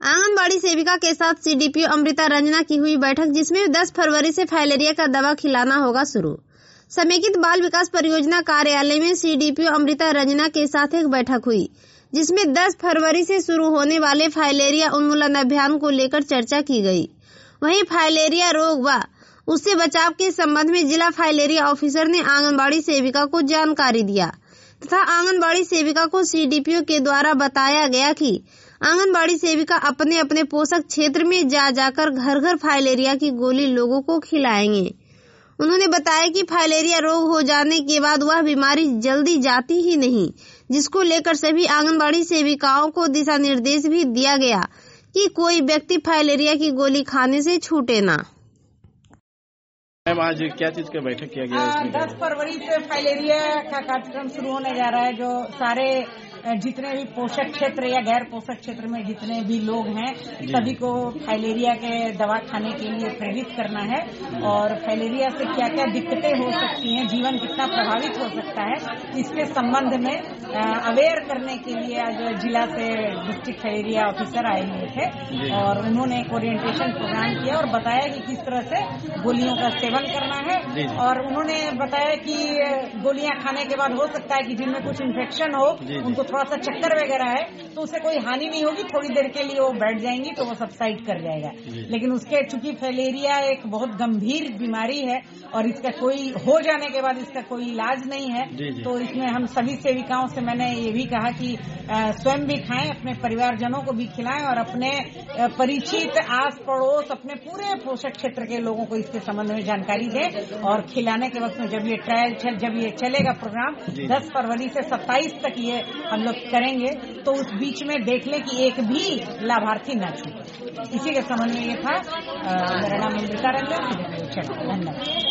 आंगनबाड़ी सेविका के साथ सीडीपीओ अमृता रंजना की हुई बैठक, जिसमें 10 फरवरी से फाइलेरिया का दवा खिलाना होगा शुरू। समेकित बाल विकास परियोजना कार्यालय में सीडीपीओ अमृता रंजना के साथ एक बैठक हुई, जिसमें 10 फरवरी से शुरू होने वाले फाइलेरिया उन्मूलन अभियान को लेकर चर्चा की गई। वहीं फाइलेरिया रोग व उससे बचाव के संबंध में जिला फाइलेरिया ऑफिसर ने आंगनबाड़ी सेविका को जानकारी दिया तथा आंगनबाड़ी सेविका को सीडीपीओ के द्वारा बताया गया कि आंगनबाड़ी सेविका अपने अपने पोषक क्षेत्र में जाकर घर घर फाइलेरिया की गोली लोगों को खिलाएंगे। उन्होंने बताया कि फाइलेरिया रोग हो जाने के बाद वह बीमारी जल्दी जाती ही नहीं, जिसको लेकर सभी आंगनबाड़ी सेविकाओं को दिशा निर्देश भी दिया गया कि कोई व्यक्ति फाइलेरिया की गोली खाने से छूटे ना। मैम, आज क्या चीज का बैठक किया गया? 10 फरवरी से फाइलेरिया का कार्यक्रम शुरू होने जा रहा है। जो सारे जितने भी पोषक क्षेत्र या गैर पोषक क्षेत्र में जितने भी लोग हैं, सभी को फाइलेरिया के दवा खाने के लिए प्रेरित करना है और फाइलेरिया से क्या क्या दिक्कतें हो सकती हैं, जीवन कितना प्रभावित हो सकता है, इसके संबंध में अवेयर करने के लिए आज जिला से डिस्ट्रिक्ट फाइलेरिया ऑफिसर आए हुए थे और उन्होंने एक ओरिएंटेशन प्रोग्राम किया और बताया कि किस तरह से गोलियों का सेवन करना है। और उन्होंने बताया कि गोलियां खाने के बाद हो सकता है कि जिनमें कुछ इन्फेक्शन हो, उनको थोड़ा सा चक्कर वगैरह है, तो उसे कोई हानि नहीं होगी, थोड़ी देर के लिए वो बैठ जाएंगी तो वो सबसाइड कर जाएगा। लेकिन उसके चूंकि फाइलेरिया एक बहुत गंभीर बीमारी है और इसका कोई हो जाने के बाद इसका कोई इलाज नहीं है, तो इसमें हम सभी सेविकाओं से मैंने ये भी कहा कि स्वयं भी खाएं, अपने परिवारजनों को भी खिलाएं और अपने परिचित आस पड़ोस अपने पूरे पोषक क्षेत्र के लोगों को इसके संबंध में जानकारी दें। और खिलाने के वक्त में जब ये चलेगा प्रोग्राम 10 फरवरी से 27 तक ये हम लोग करेंगे, तो उस बीच में देख लें कि एक भी लाभार्थी न छूटे। इसी के संबंध में ये था। मेरा नाम अमृता रंजन। धन्यवाद।